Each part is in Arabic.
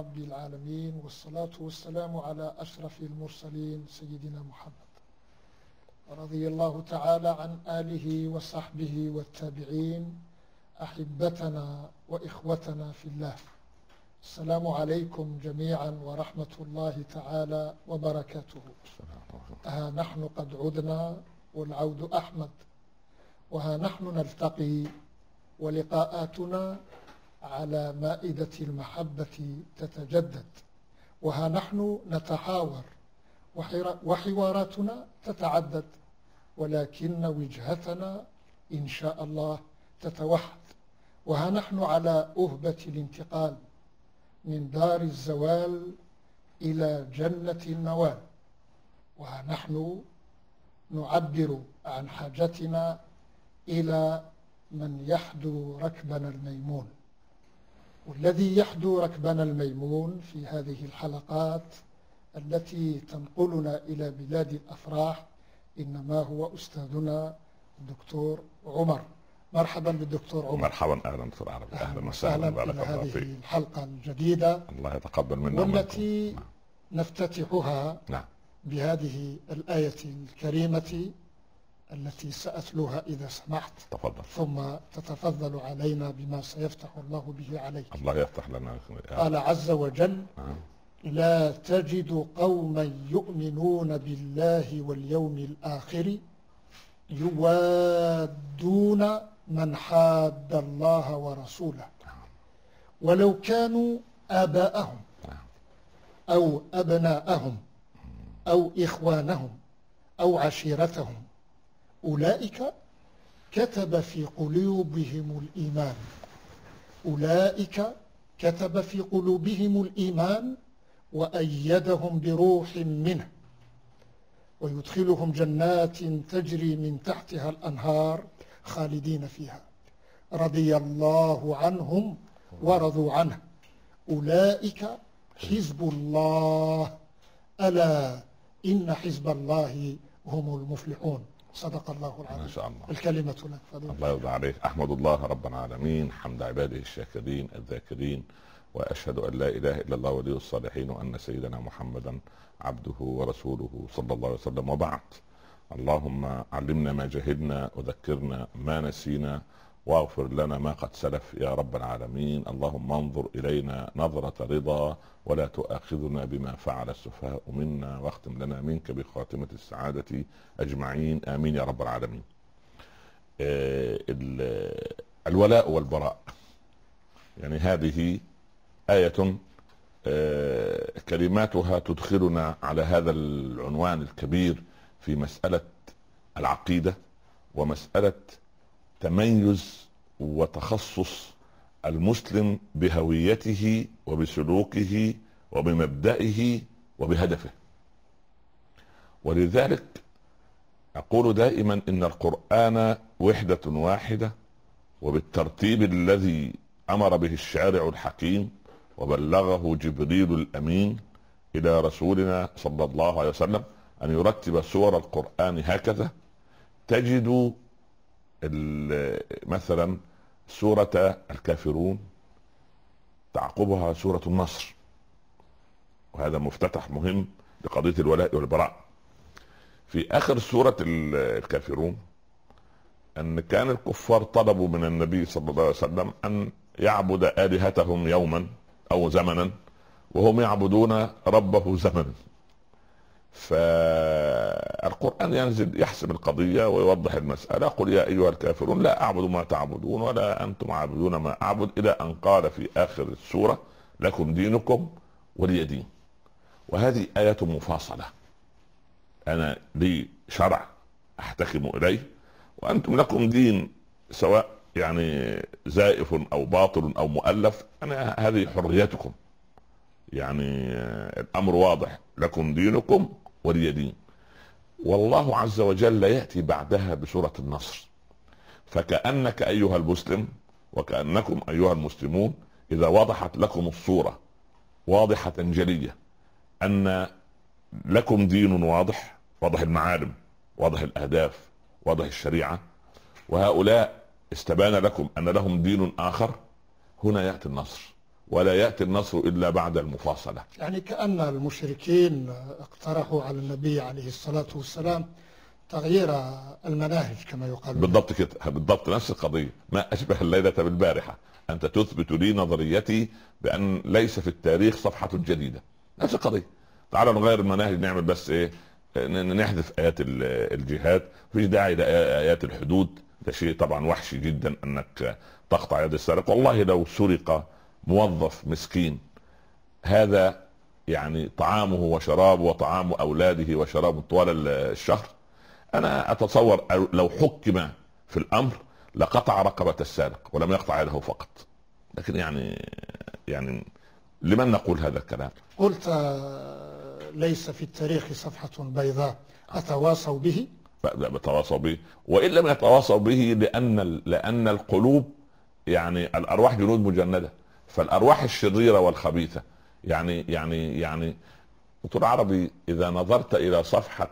رب العالمين، والصلاة والسلام على أشرف المرسلين سيدنا محمد، رضي الله تعالى عن آله وصحبه والتابعين أحبتنا وإخوتنا في الله. السلام عليكم جميعا ورحمة الله تعالى وبركاته. ها نحن قد عدنا والعود أحمد، وها نحن نلتقي ولقاءاتنا على مائدة المحبة تتجدد، وها نحن نتحاور وحواراتنا تتعدد، ولكن وجهتنا إن شاء الله تتوحد. وها نحن على أهبة الانتقال من دار الزوال إلى جنة النوال، وها نحن نعبر عن حاجتنا إلى من يحدو ركبنا الميمون. والذي يحدو ركبنا الميمون في هذه الحلقات التي تنقلنا إلى بلاد الأفراح إنما هو أستاذنا الدكتور عمر. مرحبا بالدكتور عمر. مرحبا، أهلا دكتور عربي، أهلا وسهلا، بارك الله فيك. هذه الحلقة الجديدة الله يتقبل منا والتي نفتتحها نعم بهذه الآية الكريمة التي سأتلوها إذا سمحت. تفضل. ثم تتفضل علينا بما سيفتح الله به عليك. الله يفتح لنا. قال عز وجل: لا تجد قوما يؤمنون بالله واليوم الآخر يوادون من حاد الله ورسوله ولو كانوا آباءهم أو أبناءهم أو إخوانهم أو عشيرتهم أولئك كتب في قلوبهم الإيمان. أولئك كتب في قلوبهم الإيمان وأيدهم بروح منه ويدخلهم جنات تجري من تحتها الأنهار خالدين فيها رضي الله عنهم ورضوا عنه أولئك حزب الله ألا إن حزب الله هم المفلحون. صدق الله العظيم. ما شاء الله. الكلمة لك فضيلة. الله يرضى عليك. أحمد الله رب العالمين حمد عباده الشاكرين الذاكرين، وأشهد أن لا إله إلا الله ولي الصالحين، وأن سيدنا محمدا عبده ورسوله صلى الله عليه وسلم، وبعد. اللهم علمنا ما جهلنا وذكرنا ما نسينا واغفر لنا ما قد سلف يا رب العالمين. اللهم انظر إلينا نظرة رضا ولا تؤاخذنا بما فعل السفهاء منا، واختم لنا منك بخاتمة السعادة أجمعين، آمين يا رب العالمين. الولاء والبراء، يعني هذه آية كلماتها تدخلنا على هذا العنوان الكبير في مسألة العقيدة ومسألة تميز وتخصص المسلم بهويته وبسلوكه وبمبدئه وبهدفه. ولذلك أقول دائما إن القرآن وحدة واحدة، وبالترتيب الذي أمر به الشارع الحكيم وبلغه جبريل الأمين إلى رسولنا صلى الله عليه وسلم أن يرتب سور القرآن هكذا. تجد مثلا سورة الكافرون تعقبها سورة النصر، وهذا مفتتح مهم لقضية الولاء والبراء. في آخر سورة الكافرون أن كان الكفار طلبوا من النبي صلى الله عليه وسلم أن يعبد آلهتهم يوما أو زمنا، وهم يعبدون ربه زمنا. فالقرآن ينزل يحسم القضية ويوضح المسألة: قل يا أيها الكافرون لا أعبد ما تعبدون ولا أنتم عابدون ما أعبد، إلى أن قال في آخر السورة: لكم دينكم ولي دين. وهذه آية مفاصلة، أنا لي شرع أحتكم إليه، وأنتم لكم دين، سواء يعني زائف أو باطل أو مؤلف، أنا هذه حريتكم. يعني الأمر واضح: لكم دينكم ولي دين. والله عز وجل يأتي بعدها بسورة النصر. فكأنك أيها المسلم وكأنكم أيها المسلمون إذا وضحت لكم الصورة واضحة جلية أن لكم دين واضح، واضح المعالم، واضح الأهداف، واضح الشريعة، وهؤلاء استبان لكم أن لهم دين آخر، هنا يأتي النصر ولا يأتي النصر إلا بعد المفاصلة. يعني كأن المشركين اقترحوا على النبي عليه الصلاة والسلام تغيير المناهج كما يقال. بالضبط كده، بالضبط نفس القضية. ما أشبه الليلة بالبارحة، أنت تثبت لي نظريتي بأن ليس في التاريخ صفحة جديدة. نفس القضية. تعالوا نغير المناهج، نعمل بس إيه، نحذف آيات الجهاد، مفيش داعي لآيات الحدود. ده شيء طبعا وحشي جدا أنك تقطع يد السارق. والله لو سرق موظف مسكين، هذا يعني طعامه وشرابه وطعام أولاده وشرابه طوال الشهر، أنا أتصور لو حكم في الأمر لقطع رقبة السارق ولم يقطع يده فقط. لكن يعني لمن نقول هذا الكلام؟ قلت ليس في التاريخ صفحة بيضاء، أتواصوا به؟ بتواصوا به، وإن لم يتواصوا به لأن القلوب يعني الأرواح جنود مجندة، فالأرواح الشريرة والخبيثة يعني دكتور عربي، إذا نظرت إلى صفحة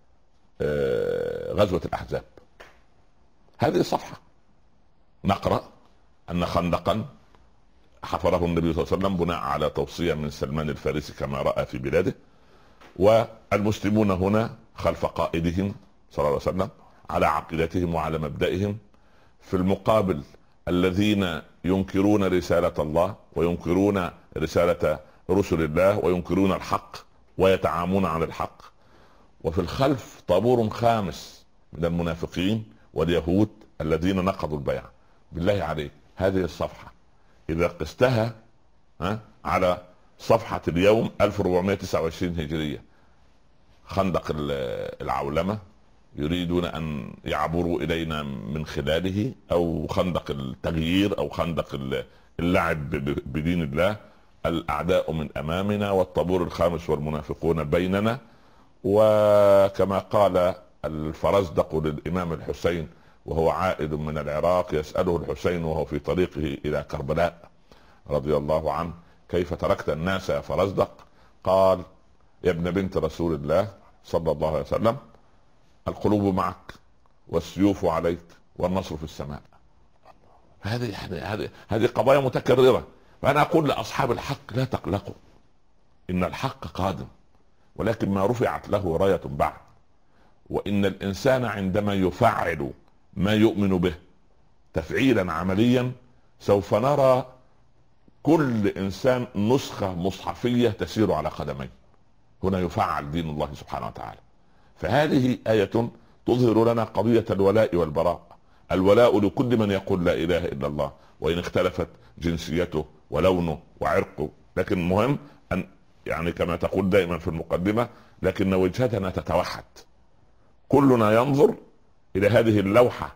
غزوة الأحزاب، هذه الصفحة نقرأ أن خندقا حفره النبي صلى الله عليه وسلم بناء على توصية من سلمان الفارسي كما رأى في بلاده، والمسلمون هنا خلف قائدهم صلى الله عليه وسلم على عقيدتهم وعلى مبدئهم. في المقابل الذين ينكرون رسالة الله وينكرون رسالة رسل الله وينكرون الحق ويتعامون عن الحق. وفي الخلف طابور خامس من المنافقين واليهود الذين نقضوا البيعة. بالله عليك، هذه الصفحة إذا قستها على صفحة اليوم 1429 هجرية، خندق العولمة يريدون أن يعبروا إلينا من خلاله، أو خندق التغيير، أو خندق اللعب بدين الله. الأعداء من أمامنا والطابور الخامس والمنافقون بيننا. وكما قال الفرزدق للإمام الحسين وهو عائد من العراق يسأله الحسين وهو في طريقه إلى كربلاء رضي الله عنه: كيف تركت الناس يا فرزدق؟ قال: يا ابن بنت رسول الله صلى الله عليه وسلم، القلوب معك والسيوف عليك والنصر في السماء. هذه قضايا متكررة. فأنا أقول لأصحاب الحق: لا تقلقوا، إن الحق قادم، ولكن ما رفعت له راية بعد. وإن الإنسان عندما يفعل ما يؤمن به تفعيلا عمليا سوف نرى كل إنسان نسخة مصحفية تسير على قدميه. هنا يفعل دين الله سبحانه وتعالى. فهذه آية تظهر لنا قضية الولاء والبراء. الولاء لكل من يقول لا إله إلا الله، وإن اختلفت جنسيته ولونه وعرقه. لكن مهم أن يعني كما تقول دائما في المقدمة: لكن وجهتنا تتوحد. كلنا ينظر إلى هذه اللوحة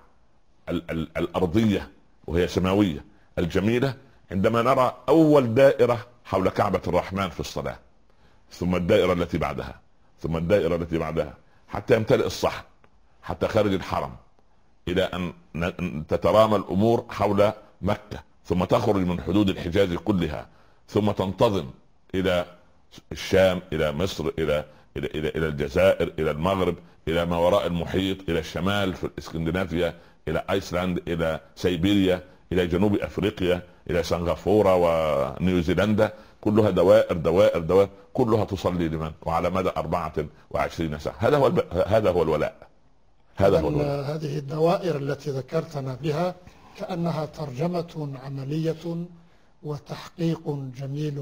الأرضية وهي سماوية الجميلة عندما نرى أول دائرة حول كعبة الرحمن في الصلاة، ثم الدائرة التي بعدها، ثم الدائرة التي بعدها، حتى يمتلئ الصحن، حتى خارج الحرم، إلى أن تترامى الأمور حول مكة، ثم تخرج من حدود الحجاز كلها، ثم تنتظم إلى الشام، إلى مصر، إلى الجزائر، إلى المغرب، إلى ما وراء المحيط، إلى الشمال في الإسكندنافيا، إلى أيسلند، إلى سيبيريا، إلى جنوب أفريقيا، إلى سنغافورة ونيوزيلندا. كلها دوائر دوائر دوائر، كلها تصلي لمن؟ وعلى مدى 24 ساعة. هذا هو الولاء. هذه الدوائر التي ذكرتنا بها كأنها ترجمة عملية وتحقيق جميل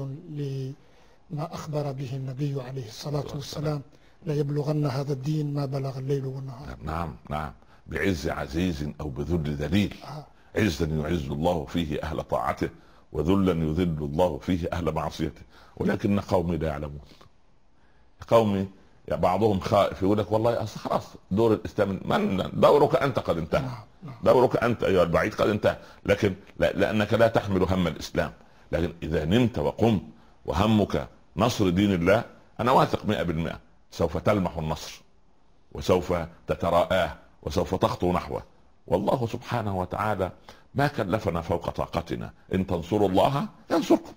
لما أخبر به النبي عليه الصلاة والسلام: لا يبلغن هذا الدين ما بلغ الليل والنهار. نعم، بعز عزيز أو بذل ذليل. عزا يعز الله فيه أهل طاعته، وذلا يذل الله فيه أهل معصيته. ولكن قومي لا يعلمون. قومي بعضهم خائف يقول لك: والله خلاص دور الإسلام، من دورك أنت قد انتهى. دورك أنت أيها البعيد قد انتهى. لكن لأنك لا تحمل هم الإسلام. لكن إذا نمت وقمت وهمك نصر دين الله، أنا واثق 100% سوف تلمح النصر، وسوف تتراءاه، وسوف تخطو نحوه. والله سبحانه وتعالى ما كلفنا فوق طاقتنا. إن تنصروا الله ينصركم.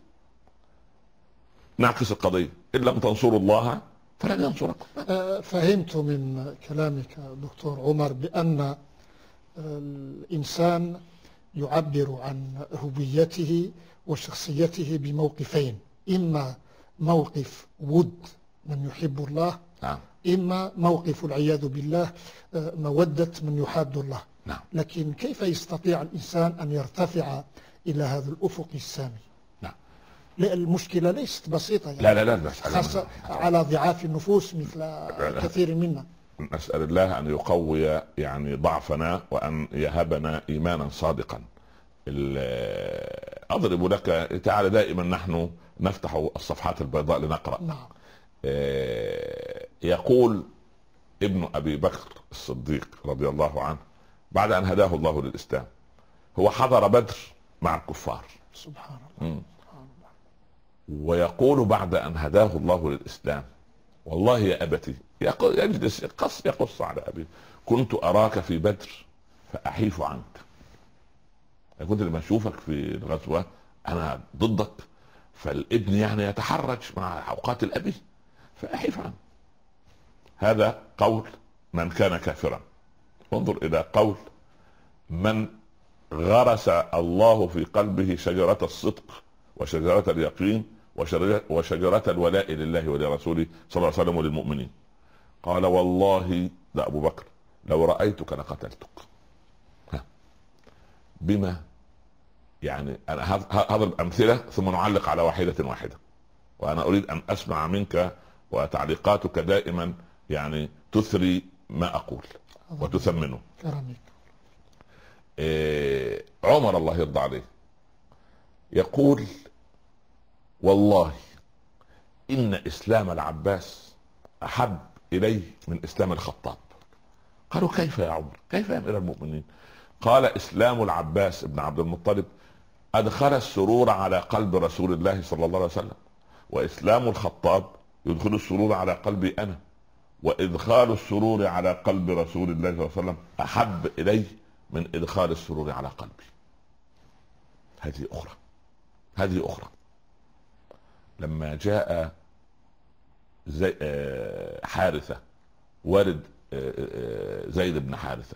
نعكس القضية: إن لم تنصروا الله فلن ينصركم. فهمت من كلامك دكتور عمر بأن الإنسان يعبر عن هويته وشخصيته بموقفين: إما موقف ود من يحب الله، إما موقف العياذ بالله مودة من يحاد الله. لكن كيف يستطيع الإنسان أن يرتفع إلى هذا الأفق السامي؟ المشكلة ليست بسيطة يعني. لا خاصة على ضعاف النفوس مثل كثير منا. نسأل الله أن يقوي يعني ضعفنا وأن يهبنا إيمانا صادقا. أضرب لك، تعالى دائما نحن نفتح الصفحات البيضاء لنقرأ. يقول ابن أبي بكر الصديق رضي الله عنه بعد أن هداه الله للإسلام، هو حضر بدر مع الكفار سبحان الله. ويقول بعد أن هداه الله للإسلام: والله يا أبتي، يجلس يقص على أبي، كنت أراك في بدر فأحيف عنك. كنت لما أشوفك في الغزوة أنا ضدك، فالابن يعني يتحرج مع أوقات الأبي فأحيف عنك. هذا قول من كان كافرا. انظر إلى قول من غرس الله في قلبه شجرة الصدق وشجرة اليقين وشجرة الولاء لله ولرسوله صلى الله عليه وسلم وللمؤمنين. قال: والله، ده أبو بكر، لو رأيتك لقتلتك. بما يعني أنا هضرب أمثلة ثم نعلق على واحدة واحدة، وأنا أريد أن أسمع منك، وتعليقاتك دائما يعني تثري ما أقول وتثمنه. عمر الله يرضى عليه يقول: والله إن إسلام العباس أحب إليه من إسلام الخطاب. قالوا: كيف يا عمر؟ كيف يا أمير المؤمنين؟ قال: إسلام العباس بن عبد المطلب أدخل السرور على قلب رسول الله صلى الله عليه وسلم، وإسلام الخطاب يدخل السرور على قلبي أنا، وإدخال السرور على قلب رسول الله صلى الله عليه وسلم أحب إليه من إدخال السرور على قلبي. هذه أخرى. لما جاء حارثة والد زيد بن حارثة،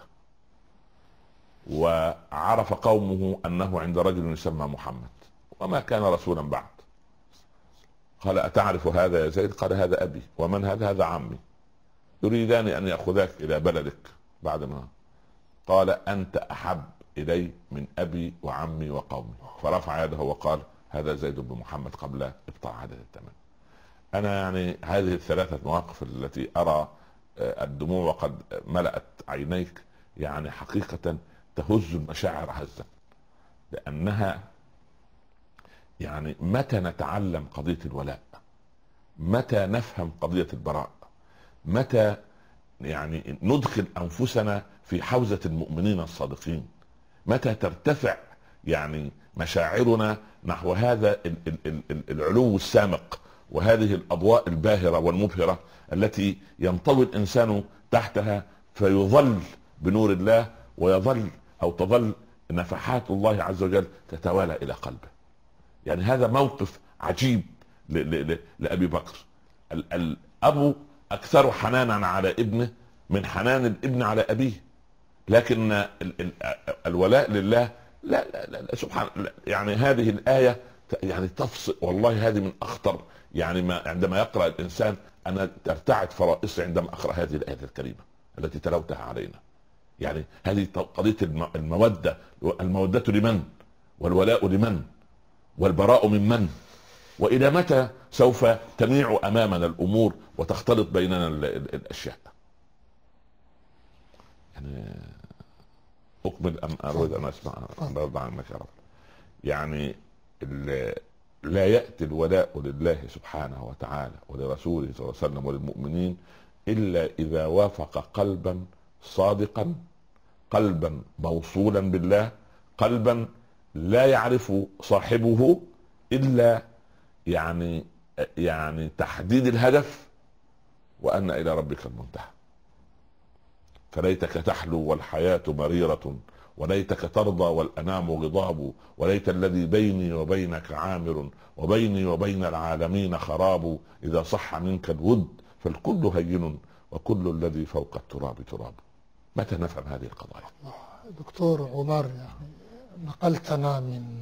وعرف قومه أنه عند رجل يسمى محمد وما كان رسولا بعد، قال: أتعرف هذا يا زيد؟ قال: هذا أبي. ومن هذا؟ هذا عمي، يريدان أن يأخذاك إلى بلدك بعد ما. قال: أنت أحب إلي من أبي وعمي وقومي. فرفع يده وقال: هذا زيد بن محمد قبل إبطاء عدد التمام. أنا يعني هذه الثلاثة مواقف التي أرى الدموع وقد ملأت عينيك يعني حقيقة تهز المشاعر هزا، لأنها يعني متى نتعلم قضية الولاء، متى نفهم قضية البراء، متى يعني ندخل أنفسنا في حوزة المؤمنين الصادقين، متى ترتفع يعني مشاعرنا نحو هذا العلو السامق وهذه الأضواء الباهرة والمبهرة التي ينطوي الإنسان تحتها فيظل بنور الله، ويظل أو تظل نفحات الله عز وجل تتوالى إلى قلبه. يعني هذا موقف عجيب لأبي بكر. الأب أكثر حنانا على ابنه من حنان الابن على أبيه، لكن الولاء لله لا سبحان. يعني هذه الآية يعني تفصل، والله هذه من أخطر يعني ما عندما يقرأ الإنسان. أنا ترتعد فرائصي عندما أقرأ هذه الآية الكريمة التي تلوتها علينا. يعني هذه قضية المودة لمن؟ والولاء لمن؟ والبراء ممن؟ وإلى متى سوف تميع أمامنا الأمور وتختلط بيننا الأشياء؟ يعني أقبل أم أريد أن أسمع؟ برضى عنك يا رب. يعني لا يأتي الولاء لله سبحانه وتعالى ولرسوله صلى الله عليه وسلم وللمؤمنين إلا إذا وافق قلبا صادقا، قلبا موصولا بالله، قلبا لا يعرف صاحبه إلا يعني تحديد الهدف وأن إلى ربك المنتهى. فليتك تحلو والحياة مريرة، وليتك ترضى والأنام غضاب، وليت الذي بيني وبينك عامر، وبيني وبين العالمين خراب. إذا صح منك الود فالكل هين، وكل الذي فوق التراب تراب. متى نفهم هذه القضايا؟ دكتور عمر، يعني نقلتنا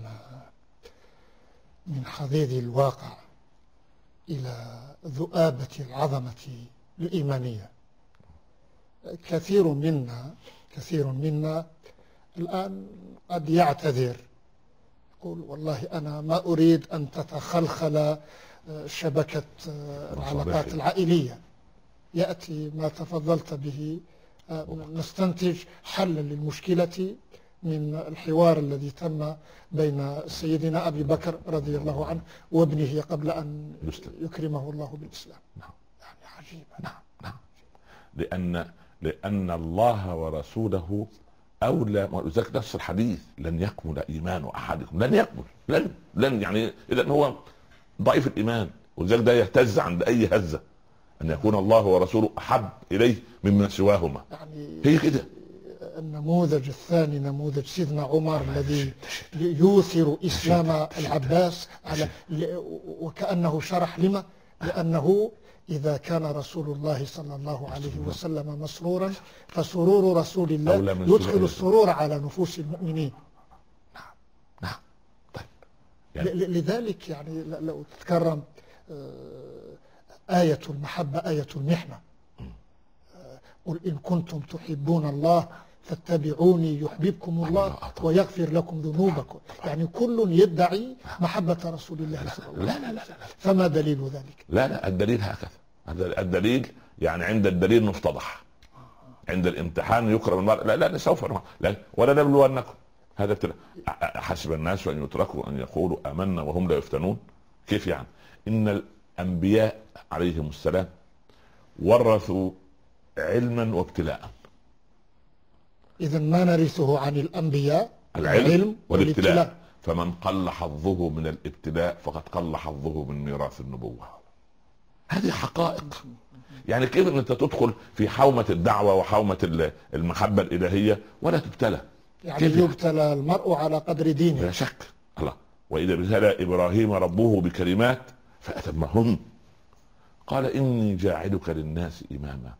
من حضيض الواقع إلى ذؤابة العظمة الإيمانية. كثير منا الآن قد يعتذر، يقول والله أنا ما أريد أن تتخلخل شبكة العلاقات العائلية. يأتي ما تفضلت به، نستنتج حلا للمشكلة من الحوار الذي تم بين سيدنا أبي بكر رضي الله عنه وابنه قبل أن يكرمه الله بالإسلام. يعني عجيبة. نعم. لأن الله ورسوله أولى. ولذلك نفس الحديث: لن يكمل إيمان أحدكم، لن يكمل، لن يعني إذا هو ضعيف الإيمان. ولذلك ده يهتز عند أي هزة أن يكون الله ورسوله أحب إليه مما سواهما. يعني هي كده. النموذج الثاني نموذج سيدنا عمر الذي يؤثر إسلام العباس على وكأنه شرح لما؟ لأنه إذا كان رسول الله صلى الله عليه وسلم مسرورا فسرور رسول الله يدخل السرور على نفوس المؤمنين. نعم. طيب. يعني لذلك يعني لو تتكرم آية المحبة آية المحنة. قل إن كنتم تحبون الله فاتبعوني يحببكم الله ويغفر لكم ذنوبكم. يعني كل يدعي محبة رسول الله صلى الله عليه وسلم. لا. فما دليل ذلك؟ لا الدليل هكذا. الدليل يعني عند الدليل نفتضح، عند الامتحان يكرم المرء. لا سوف ولا نبلونكم. هذا ابتلاء. حسب الناس أن يتركوا أن يقولوا آمنا وهم لا يفتنون. كيف يعني؟ إن الأنبياء عليهم السلام ورثوا علما وابتلاء. إذا ما نرثه عن الأنبياء العلم والابتلاء. فمن قل حظه من الابتلاء فقد قل حظه من ميراث النبوة. هذه حقائق. يعني كيف أنت تدخل في حومة الدعوة وحومة المحبة الإلهية ولا تبتلى؟ يعني يبتلى المرء على قدر دينه. لا شك. الله: وإذا ابتلى إبراهيم ربه بكلمات فأتمهن قال إني جاعلك للناس إماما.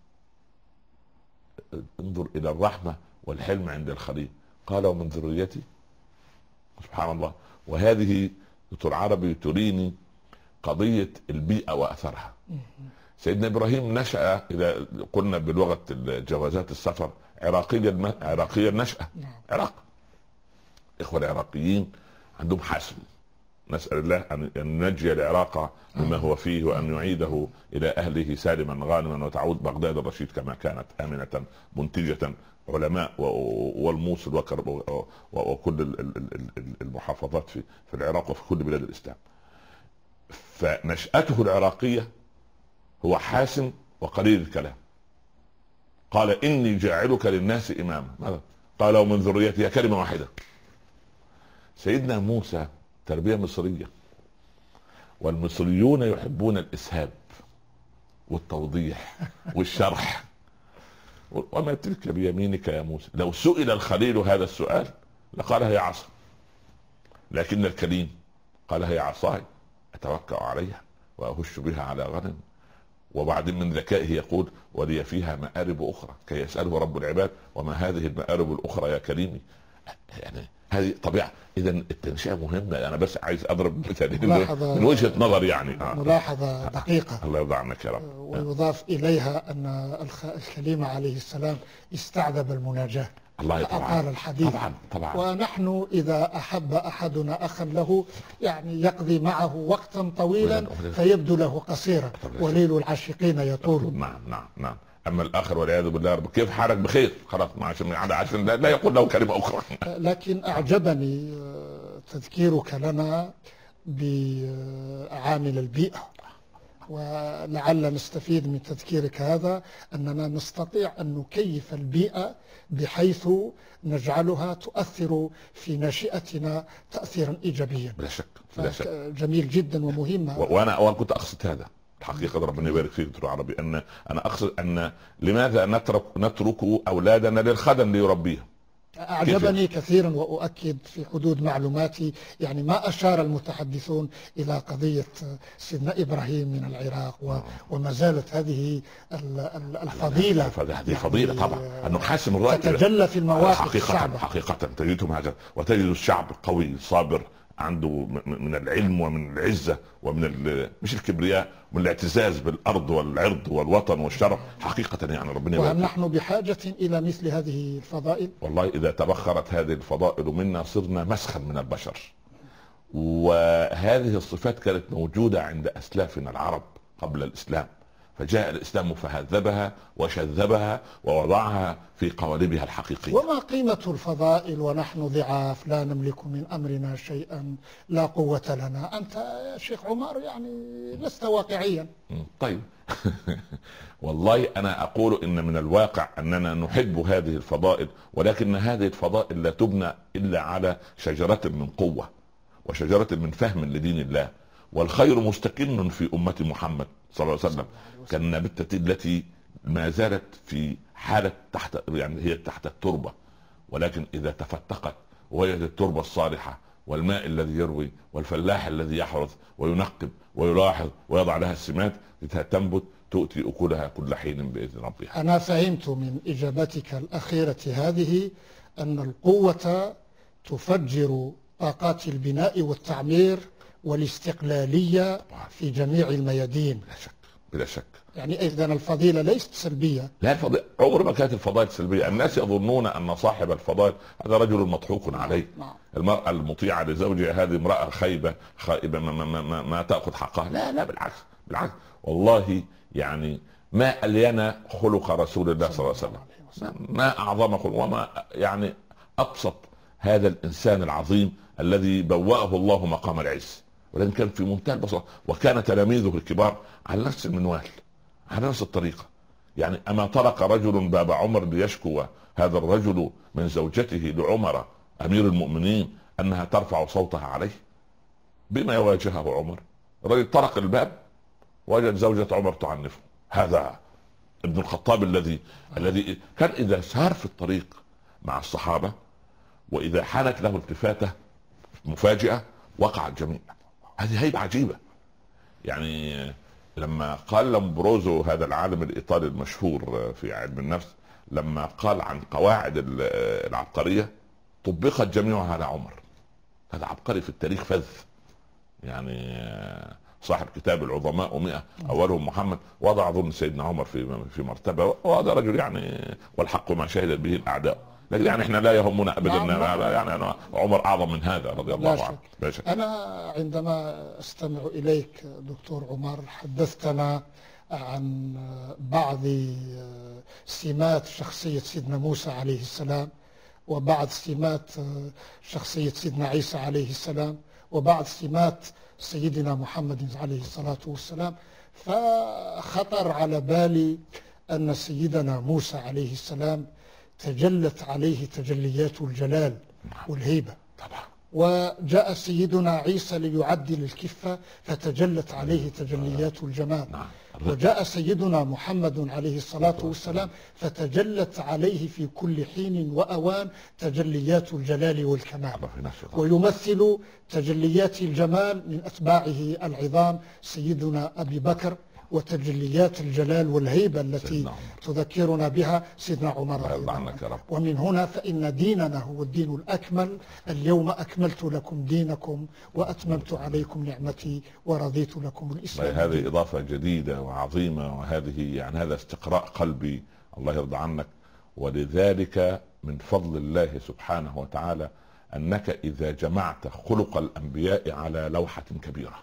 انظر إلى الرحمة والحلم عند الخليل. قال ومن ذريتي. سبحان الله. وهذه دكتور عربي تريني قضية البيئة وأثرها. سيدنا إبراهيم نشأ، إذا قلنا بلغة جوازات السفر، عراقيا نشأة. عراق. إخوة العراقيين عندهم حسم. نسأل الله أن ينجي العراق مما هو فيه وأن يعيده إلى أهله سالما غانما وتعود بغداد الرشيد كما كانت آمنة منتجة علماء والموصل وكل المحافظات في العراق وفي كل بلاد الإسلام. فنشأته العراقية هو حاسم وقليل الكلام. قال إني جاعلك للناس إماما. ماذا؟ قال ومن ذريتي. كلمة واحدة. سيدنا موسى تربية مصرية، والمصريون يحبون الإسهاب والتوضيح والشرح. وما تلك بيمينك يا موسى. لو سئل الخليل هذا السؤال لقالها يا عصا، لكن الكريم قالها يا عصاي أتوكأ عليها وأهش بها على غنم. وبعدين من ذكائه يقول ولي فيها مآرب أخرى كي يسأله رب العباد وما هذه المآرب الأخرى يا كريمي. يعني هذه طبيعة. إذا التنشئة مهمة. أنا بس عايز أضرب مثال من وجهة نظر يعني ملاحظة دقيقة. الله يرضى عنك يا رب. ويضاف إليها أن الكليم عليه السلام استعذب المناجاة. الله أطال الحديث. طبعا. ونحن إذا أحب أحدنا أخا له يعني يقضي معه وقتا طويلا فيبدو له قصيرا، وليل العاشقين يطول. نعم. أما الآخر والعياذ بالله كيف حالك؟ بخير. خلاص عشان لا يقول له كلمة أخرى. لكن أعجبني تذكيرك لنا بعامل البيئة، ولعل نستفيد من تذكيرك هذا أننا نستطيع أن نكيف البيئة بحيث نجعلها تؤثر في ناشئتنا تأثيرا إيجابيا. بلا شك. جميل جدا ومهم. وأنا كنت أقصد هذا الحقيقة. ربنا يبارك فيك دكتور عربي. أنا أقصد أن لماذا نترك أولادنا للخدم ليربيهم؟ أعجبني كثيرا وأؤكد في حدود معلوماتي، يعني ما أشار المتحدثون إلى قضية سيدنا إبراهيم من العراق وما زالت هذه الفضيلة، هذه فضيلة طبعا، أنه حاسم الرأي تتجلى في المواقف الصعبة. حقيقة تجدهم هكذا، وتجد الشعب قوي صابر عنده من العلم ومن العزة ومن مش الكبرياء، من الاعتزاز بالأرض والعرض والوطن والشرف حقيقة. يعني ربنا وهل نحن بحاجة إلى مثل هذه الفضائل؟ والله إذا تبخرت هذه الفضائل منا صرنا مسخا من البشر. وهذه الصفات كانت موجودة عند أسلافنا العرب قبل الإسلام، فجاء الإسلام فهذبها وشذبها ووضعها في قوالبها الحقيقية. وما قيمة الفضائل ونحن ضعاف لا نملك من أمرنا شيئا، لا قوة لنا؟ أنت يا شيخ عمر يعني لست واقعيا. طيب والله أنا أقول إن من الواقع أننا نحب هذه الفضائل، ولكن هذه الفضائل لا تبنى إلا على شجرة من قوة وشجرة من فهم لدين الله. والخير مستكن في أمة محمد صلى الله عليه وسلم، كالنبتة التي ما زالت في حالة يعني هي تحت التربة، ولكن إذا تفتقت ووجدت التربة الصالحة والماء الذي يروي والفلاح الذي يحرث وينقب ويلاحظ ويضع لها السمات تنبت تؤتي أكلها كل حين بإذن ربها. أنا فهمت من إجابتك الأخيرة هذه أن القوة تفجر طاقات البناء والتعمير والاستقلالية في جميع الميادين. بلا شك بلا شك. يعني إذن الفضيلة ليست سلبية. لا، الفضيلة عمر ما كانت الفضائل سلبية. الناس يظنون أن صاحب الفضائل هذا رجل مضحوك عليه. المرأة المطيعة لزوجها هذه امرأة خائبة ما تأخذ حقها. لا لا، بالعكس بالعكس. والله يعني ما ألين خلق رسول الله صلى الله عليه وسلم، ما أعظم خلق وما يعني أبسط هذا الإنسان العظيم الذي بوأه الله مقام العز، ولكن كان في منتهى البساطة. وكان تلاميذه الكبار على نفس المنوال على نفس الطريقة. يعني أما طرق رجل باب عمر ليشكو هذا الرجل من زوجته لعمر أمير المؤمنين أنها ترفع صوتها عليه؟ بما يواجهه عمر؟ الرجل طرق الباب وجد زوجة عمر تعنفه. هذا ابن الخطاب الذي كان إذا سار في الطريق مع الصحابة وإذا حانت له التفاتة مفاجئة وقع الجميع. هذه هيبة عجيبة. يعني لما قال لامبروزو هذا العالم الإيطالي المشهور في علم النفس، لما قال عن قواعد العبقرية طبقت جميعها على عمر. هذا عبقري في التاريخ فذ، يعني صاحب كتاب العظماء 100 أولهم محمد، وضع ظن سيدنا عمر في مرتبة، وهذا رجل يعني والحق ما شهدت به الأعداء. لكن يعني احنا لا يهمنا ابدا يعني أنا عمر اعظم من هذا رضي الله عنه. انا عندما استمع اليك دكتور عمر حدثتنا عن بعض سمات شخصية سيدنا موسى عليه السلام، وبعض سمات شخصية سيدنا عيسى عليه السلام، وبعض سمات سيدنا محمد عليه الصلاة والسلام. فخطر على بالي أن سيدنا موسى عليه السلام تجلت عليه تجليات الجلال والهيبة طبعا، وجاء سيدنا عيسى ليعدل الكفة فتجلت عليه تجليات الجمال، وجاء سيدنا محمد عليه الصلاة والسلام فتجلت عليه في كل حين وأوان تجليات الجلال والكمال. ويمثل تجليات الجمال من أتباعه العظام سيدنا أبي بكر، وتجليات الجلال والهيبة التي تذكرنا بها سيدنا عمر. ومن هنا فإن ديننا هو الدين الأكمل. اليوم أكملت لكم دينكم وأتممت عليكم نعمتي ورضيت لكم الإسلام. هذه إضافة جديدة وعظيمة، وهذه يعني هذا استقراء قلبي، الله يرضى عنك. ولذلك من فضل الله سبحانه وتعالى أنك إذا جمعت خلق الأنبياء على لوحة كبيرة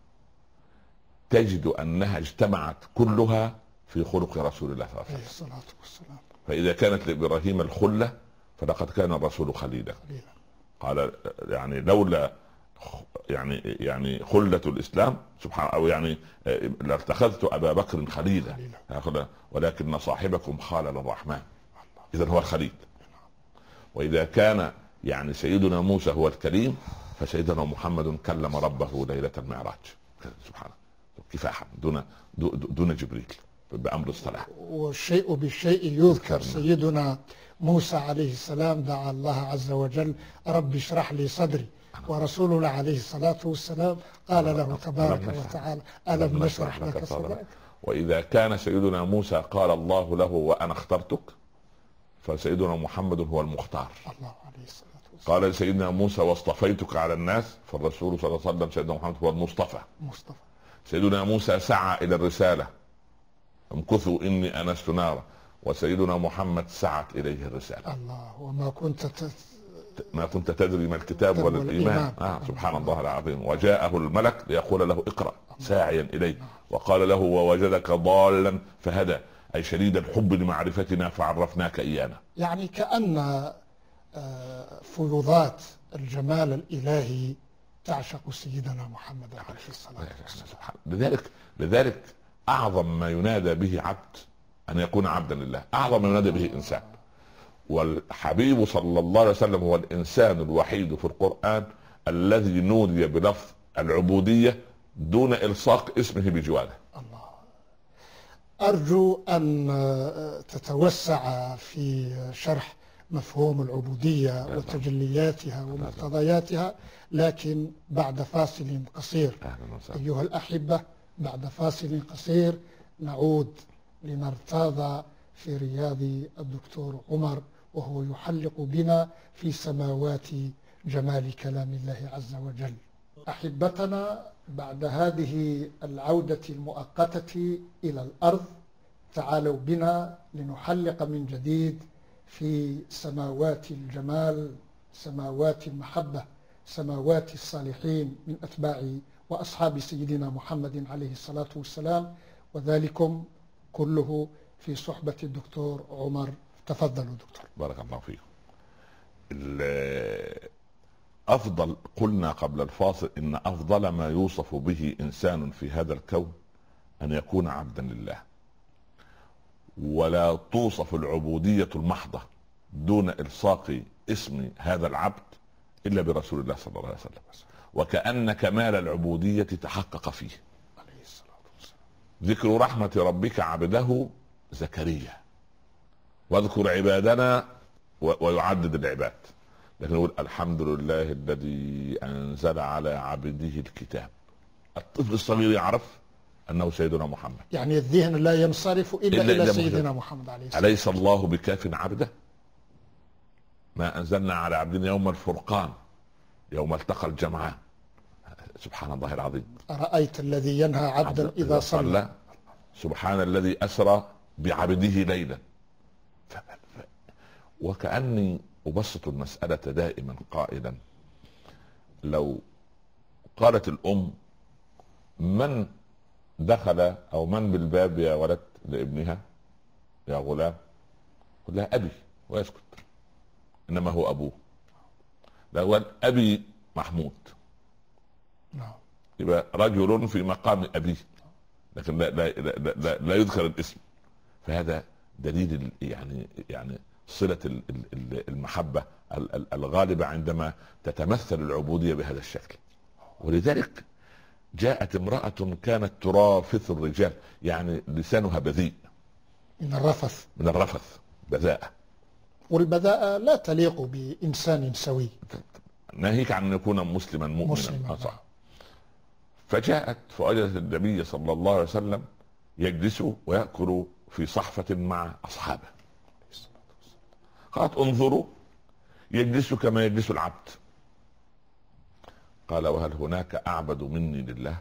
تجد أنها اجتمعت كلها في خلق رسول الله صلى الله عليه الصلاة والسلام. فإذا كانت لإبراهيم الخلة فلقد كان الرسول خليلا. قال يعني لولا يعني خلة الإسلام سبحان، أو يعني لاتخذت أبا بكر خليلا، ولكن صاحبكم خالل الرحمن. إذن هو الخليل. وإذا كان يعني سيدنا موسى هو الكليم فسيدنا محمد كلم ربه ليلة المعراج سبحانه كفاحا دون جبريل. بأمر الصلاة. والشيء بالشيء يذكر. سيدنا موسى عليه السلام دعا الله عز وجل رب اشرح لي صدري، ورسولنا عليه الصلاة والسلام قال له تبارك وتعالى ألم نشرح لك صدرك. وإذا كان سيدنا موسى قال الله له وأنا اخترتك، فسيدنا محمد هو المختار. الله عليه الصلاة والسلام. قال سيدنا موسى واصطفيتك على الناس، فالرسول صلى الله عليه وسلم سيدنا محمد هو المصطفى. سيدنا موسى سعى إلى الرسالة، امكثوا إني أنست نارا، وسيدنا محمد سعت إليه الرسالة. الله. وما كنت ما كنت تدري ما الكتاب ولا الإيمان. سبحان الله العظيم. وجاءه الملك ليقول له اقرأ ساعيا إليه، وقال له ووجدك ضالا فهدى، أي شديد الحب لمعرفتنا فعرفناك إيانا. يعني كأن فيوضات الجمال الإلهي تعشق سيدنا محمد عليه الصلاة والسلام. لذلك أعظم ما ينادى به عبد أن يكون عبدا لله، أعظم ما ينادى به إنسان. والحبيب صلى الله عليه وسلم هو الإنسان الوحيد في القرآن الذي نودي بلفظ العبودية دون إلصاق اسمه بجواله. الله. أرجو أن تتوسع في شرح مفهوم العبودية وتجلياتها ومقتضياتها، لكن بعد فاصل قصير. أيها الأحبة، بعد فاصل قصير نعود لنرتاض في رياض الدكتور عمر وهو يحلق بنا في سماوات جمال كلام الله عز وجل. أحبتنا، بعد هذه العودة المؤقتة إلى الأرض، تعالوا بنا لنحلق من جديد في سماوات الجمال، سماوات المحبة، سماوات الصالحين من أتباع وأصحاب سيدنا محمد عليه الصلاة والسلام، وذلكم كله في صحبة الدكتور عمر. تفضلوا دكتور. بارك الله فيكم. أفضل، قلنا قبل الفاصل إن أفضل ما يوصف به إنسان في هذا الكون أن يكون عبدا لله، ولا توصف العبودية المحضة دون إلصاق اسم هذا العبد إلا برسول الله صلى الله عليه وسلم، وكأن كمال العبودية تحقق فيه عليه الصلاة والسلام. ذكر رحمة ربك عبده زكريا، واذكر عبادنا ويعدد العباد، لكن يقول الحمد لله الذي أنزل على عبده الكتاب. الطفل الصغير يعرف أنه سيدنا محمد، يعني الذهن لا ينصرف إلا إلى سيدنا محمد عليه الصلاة والسلام. أليس الله بكاف عبده؟ ما أنزلنا على عبدنا يوم الفرقان يوم التقى الجمعان. سبحان الله العظيم. أرأيت الذي ينهى عبدا إذا صلى. سبحان الذي أسرى بعبده ليلا. وكأني أبسط المسألة دائما قائلا، لو قالت الأم من دخل أو من بالباب يا ولد لابنها يا غلام، قل لها أبي ويسكت، إنما هو أبوه. لا، أبي محمود، يبقى رجل في مقام أبيه، لكن لا يذكر الاسم. فهذا دليل يعني صلة المحبة الغالبة عندما تتمثل العبودية بهذا الشكل. ولذلك جاءت امرأة كانت ترافث الرجال، يعني لسانها بذيء من الرفث بذاءة، والبذاءة لا تليق بإنسان سوي، ناهيك عن أن يكون مسلما مؤمنا. فجاءت فوجدت النبي صلى الله عليه وسلم يجلس ويأكل في صحفة مع أصحابه. قالت انظروا يجلس كما يجلس العبد. قال وهل هناك أعبد مني لله؟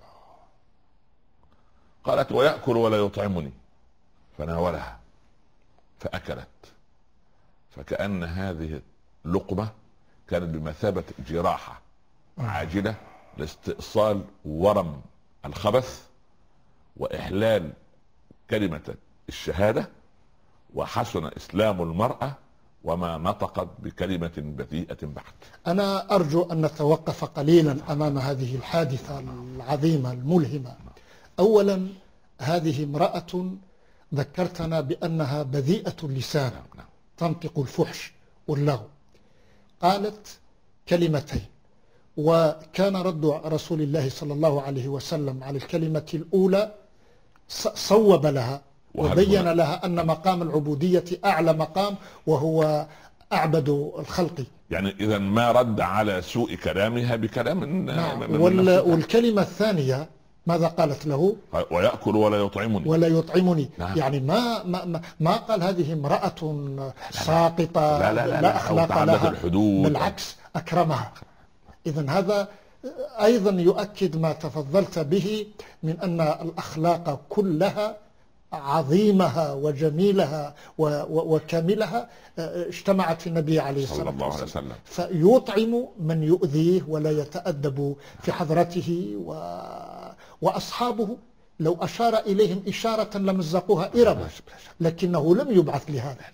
قالت ويأكل ولا يطعمني. فناولها فأكلت، فكأن هذه اللقمة كانت بمثابة جراحة عاجلة لاستئصال ورم الخبث وإحلال كلمة الشهادة، وحسن إسلام المرأة وما نطقت بكلمة بذيئة بعد. أنا أرجو أن نتوقف قليلا أمام هذه الحادثة العظيمة الملهمة. أولا، هذه امرأة ذكرتنا بأنها بذيئة اللسان، تنطق الفحش واللغو. قالت كلمتين، وكان رد رسول الله صلى الله عليه وسلم على الكلمة الأولى صوب لها وبين لها أن مقام العبودية أعلى مقام وهو أعبد الخلق. يعني إذا ما رد على سوء كلامها بكلام. نعم. والكلمة الثانية ماذا قالت له؟ ويأكل ولا يطعمني. ولا يطعمني. نعم. يعني ما قال هذه امرأة ساقطة لا أخلاق لها، الحدود. بالعكس أكرمها. إذن هذا أيضا يؤكد ما تفضلت به من أن الأخلاق كلها عظيمها وجميلها وكاملها اجتمعت في النبي عليه الصلاة والسلام. فيطعم من يؤذيه ولا يتأدب في حضرته وأصحابه لو أشار إليهم إشارة لمزقوها إربا، لكنه لم يبعث لهذا.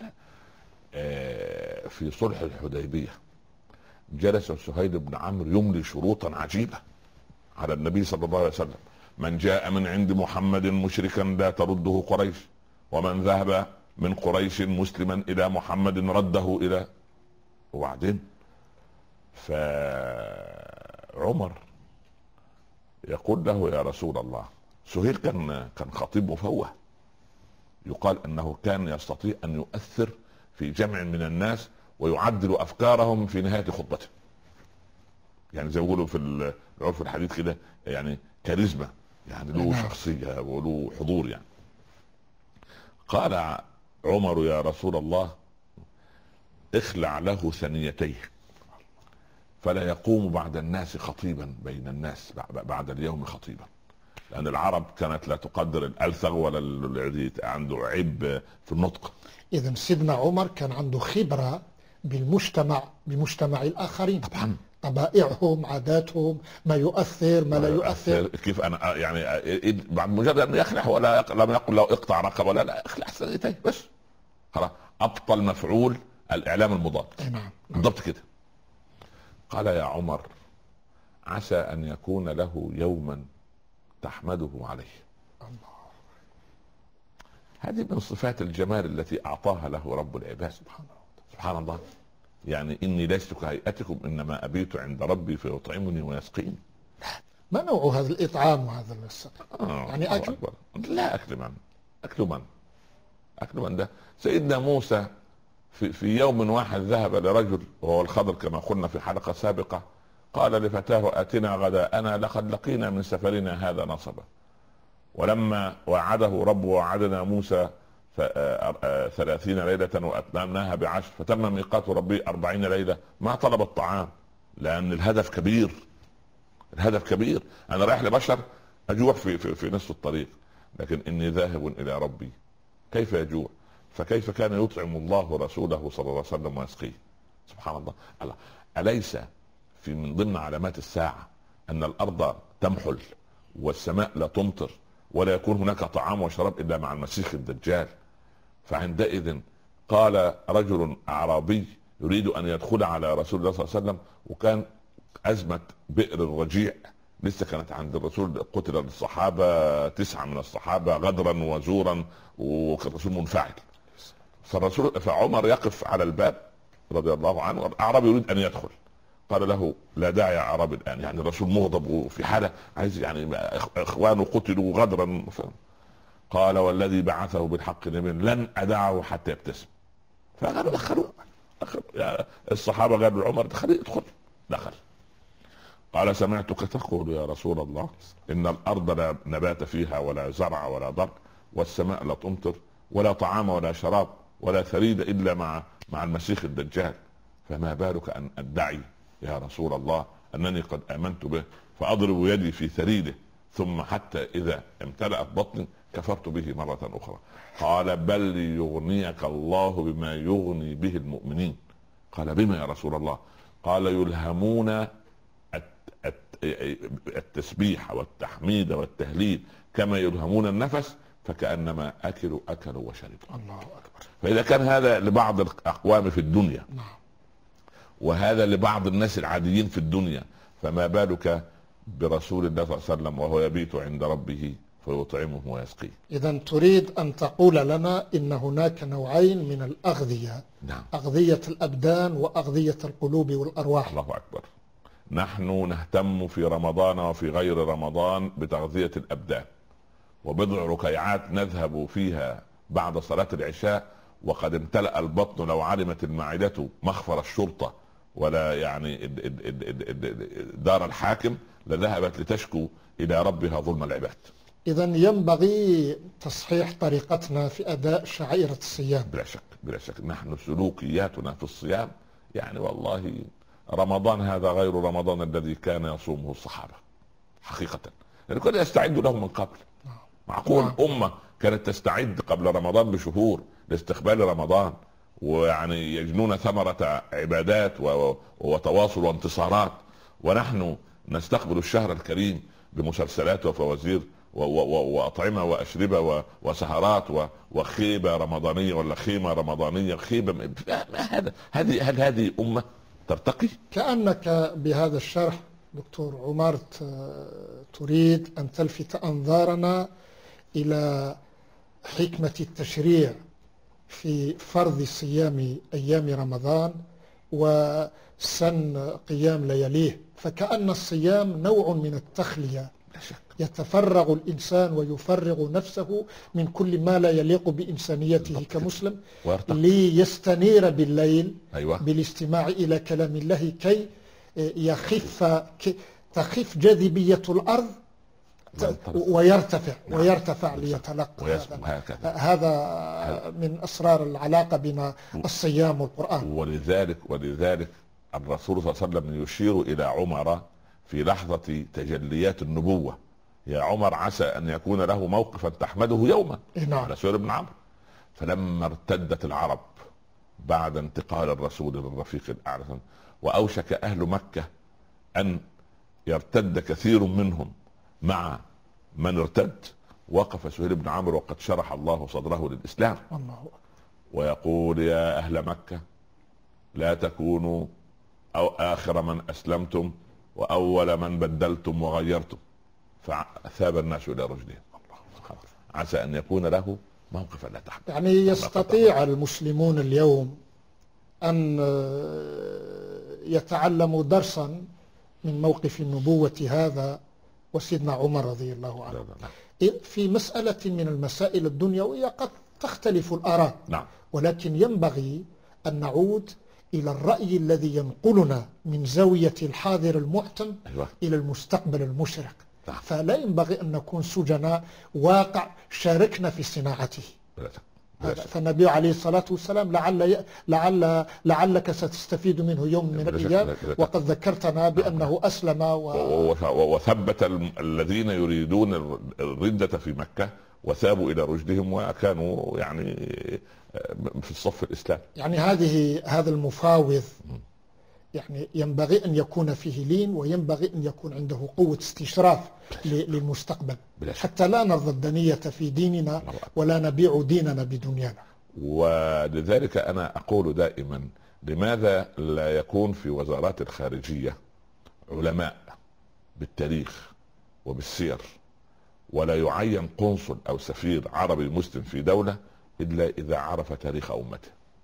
في صلح الحديبية جلس سهيل بن عمرو يملي شروطا عجيبة على النبي صلى الله عليه وسلم: من جاء من عند محمد مشركا لا ترده قريش، ومن ذهب من قريش مسلما إلى محمد رده إلى. وبعدين فعمر يقول له: يا رسول الله، سهيل كان خطيب مفوه، يقال أنه كان يستطيع أن يؤثر في جمع من الناس ويعدل أفكارهم في نهاية خطبته. يعني زي ما يقولوا في العرف الحديث كده، يعني كاريزما، يعني له شخصية وله حضور يعني. قال عمر: يا رسول الله، اخلع له ثنيتيه فلا يقوم بعد الناس خطيبا بين الناس بعد اليوم خطيبا. لأن العرب كانت لا تقدر الألثغ ولا الذي عنده عيب في النطق. إذن سيدنا عمر كان عنده خبرة بمجتمع الآخرين، طبعا طبائعهم، عاداتهم، ما يؤثر ما لا يؤثر. كيف أنا يعني بعد مجرد أن يخلع ولا لم يقل له اقطع رقبة ولا لا، اخلع ثنيتيه بس خلاص. أبطل مفعول الإعلام المضاد. نعم بالضبط كده. قال: يا عمر، عسى أن يكون له يوما تحمده عليه. الله. هذه من صفات الجمال التي أعطاها له رب العباد. سبحان الله. يعني إني لست كهيئتكم إنما أبيت عند ربي فيطعمني ويسقيني. ما نوع هذا الإطعام وهذا السقي؟ يعني أكل؟ لا، أكل من ده. سيدنا موسى في يوم واحد ذهب لرجل وهو الخضر كما قلنا في حلقة سابقة، قال لفتاه: آتنا غداءنا لقد لقينا من سفرنا هذا نصبا. ولما وعده رب وعدنا موسى 30 ليلة وأتممناها ب10 فتم ميقات ربي 40 ليلة، ما طلب الطعام لأن الهدف كبير. أنا رايح لبشر أجوع في نصف الطريق، لكن إني ذاهب إلى ربي كيف يجوع؟ فكيف كان يطعم الله رسوله صلى الله عليه وسلم ويسقيه؟ سبحان الله. أليس في من ضمن علامات الساعة أن الأرض تمحل والسماء لا تمطر ولا يكون هناك طعام وشراب إلا مع المسيح الدجال؟ فعندئذ قال رجل أعرابي يريد أن يدخل على رسول الله صلى الله عليه وسلم، وكان أزمة بئر الرجيع لسه كانت عند الرسول، قتل الصحابة 9 من الصحابة غدرا وزورا وكان الرسول منفعل. فعمر يقف على الباب رضي الله عنه، الأعرابي يريد أن يدخل، قال له: لا داعي يا أعرابي الآن. يعني الرسول مغضب وفي حالة عايز، يعني إخوانه قتلوا غدرا. قال: والذي بعثه بالحق لن أدعه حتى يبتسم. فقالوا: دخلوا. يعني الصحابة قالوا لعمر: ادخل. دخل. قال: سمعتك تقول يا رسول الله إن الأرض لا نبات فيها ولا زرع ولا ضرع، والسماء لا تمطر ولا طعام ولا شراب ولا ثريد إلا مع المسيح الدجال، فما بالك أن أدعي يا رسول الله أنني قد آمنت به فأضرب يدي في ثريده ثم حتى إذا امتلأت بطني كفرت به مرة أخرى؟ قال: بل يغنيك الله بما يغني به المؤمنين. قال: بما يا رسول الله؟ قال: يلهمون التسبيح والتحميد والتهليل كما يلهمون النفس، فكأنما أكلوا وشربوا. الله أكبر. فإذا كان هذا لبعض الأقوام في الدنيا وهذا لبعض الناس العاديين في الدنيا، فما بالك برسول الله صلى الله عليه وسلم وهو يبيت عند ربه فيطعمه ويسقيه. إذا تريد أن تقول لنا إن هناك نوعين من الأغذية. نعم. أغذية الأبدان وأغذية القلوب والأرواح. الله أكبر. نحن نهتم في رمضان وفي غير رمضان بتغذية الأبدان، وبضع ركيعات نذهب فيها بعد صلاة العشاء، وقد امتلأ البطن لو علمت المعدة مخفر الشرطة ولا يعني دار الحاكم لذهبت لتشكو إلى ربها ظلم العباد. إذن ينبغي تصحيح طريقتنا في أداء شعائر الصيام. بلا شك بلا شك، نحن سلوكياتنا في الصيام يعني والله رمضان هذا غير رمضان الذي كان يصومه الصحابة حقيقة، يعني كنا يستعد له من قبل. معقول أمة كانت تستعد قبل رمضان بشهور لاستقبال رمضان، ويعني يجنون ثمرة عبادات وتواصل وانتصارات، ونحن نستقبل الشهر الكريم بمسلسلات وفوازير وأطعمة وأشربة وسهرات وخيبة رمضانية ولا خيمة رمضانية خيبة. ما هذا؟ هل هذه أمة ترتقي؟ كأنك بهذا الشرح دكتور عمر تريد أن تلفت أنظارنا إلى حكمة التشريع في فرض صيام أيام رمضان وسن قيام لياليه، فكأن الصيام نوع من التخلية، يتفرغ الإنسان ويفرغ نفسه من كل ما لا يليق بإنسانيته كمسلم ليستنير بالليل. أيوة. بالاستماع إلى كلام الله كي تخف جاذبية الأرض ويرتفع ليتلقى. هذا من أسرار العلاقة بين الصيام والقرآن. ولذلك الرسول صلى الله عليه وسلم يشير إلى عمر في لحظة تجليات النبوة: يا عمر عسى أن يكون له موقفا تحمده يوما. نعم. على سهيل بن عمرو. فلما ارتدت العرب بعد انتقال الرسول للرفيق الأعلى وأوشك أهل مكة أن يرتد كثير منهم مع من ارتد، وقف سهيل بن عمرو وقد شرح الله صدره للإسلام ويقول: يا أهل مكة لا تكونوا أو آخر من أسلمتم وأول من بدلتم وغيرتم. فثاب الناس إلى رشدهم. عسى أن يكون له موقفا لا تحمل. يعني يستطيع المسلمون اليوم أن يتعلموا درسا من موقف النبوة هذا وسيدنا عمر رضي الله عنه في مسألة من المسائل الدنيوية قد تختلف الآراء. نعم. ولكن ينبغي أن نعود إلى الرأي الذي ينقلنا من زاوية الحاضر المحتم إلى المستقبل المشرق. فلا ينبغي أن نكون سجناء واقع شاركنا في صناعته. فالنبي عليه الصلاة والسلام لعلك ستستفيد منه يوم من الأيام، وقد ذكرتنا بأنه أسلم وثبت الذين يريدون الردة في مكة وثابوا إلى رشدهم وكانوا يعني في الصف الإسلامي. يعني هذا المفاوض يعني ينبغي أن يكون فيه لين، وينبغي أن يكون عنده قوة استشراف للمستقبل، حتى لا نرضى الدنية في ديننا ولا نبيع ديننا بدنيانا. ولذلك أنا أقول دائما: لماذا لا يكون في وزارات الخارجية علماء بالتاريخ وبالسير، ولا يعين قنصل أو سفير عربي مسلم في دولة إلا إذا عرف تاريخ أمته